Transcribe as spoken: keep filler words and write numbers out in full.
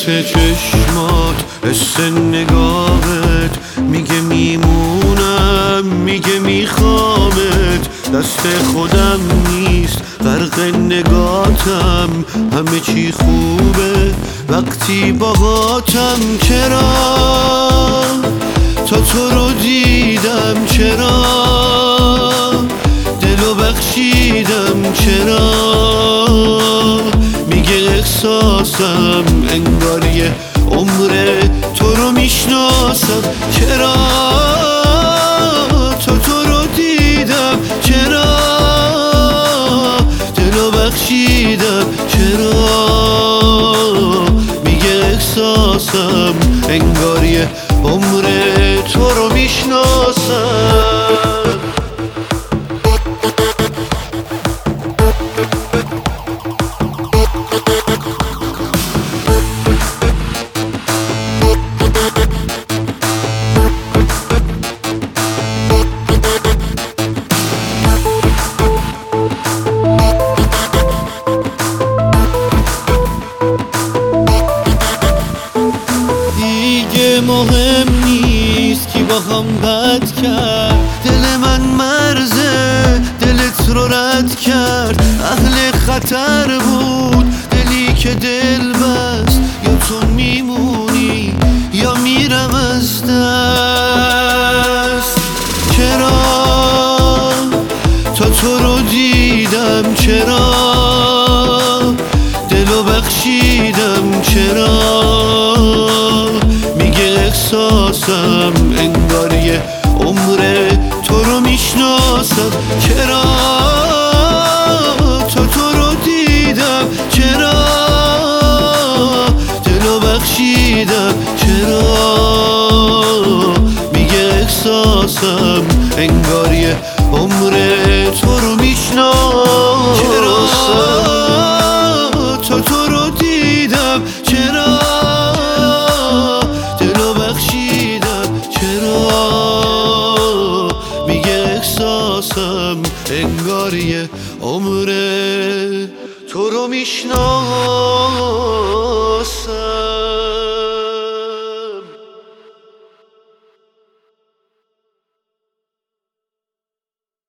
چشمات، حس نگاهت میگه میمونم، میگه میخوامت. دست خودم نیست، غرق نگاتم، همه چی خوبه وقتی باهاتم. چرا تا تو رو دیدم، چرا دلو بخشیدم، چرا میگه احساسم انگار یه عمره تو رو میشناسم. چرا تا تو رو دیدم، چرا دلو بخشیدم، چرا میگه احساسم انگار یه عمره تو رو میشناسم. مهم نیست کی با هم بد کرد، دل من مرزه دلت رو رد کرد. اهل خطر بود دلی که دل بست، یا تو میمونی یا میرم از دست. چرا تا تو رو دیدم، چرا دلو بخشیدم، چرا احساسم انگار یه عمره تو رو میشناسم. چرا تا تو رو دیدم، چرا دلو بخشیدم، چرا میگه احساسم انگار یه عمره تو رو میشناسم. چرا تا تو رو دیدم، چرا انگار یه عمره تو رو میشناسم.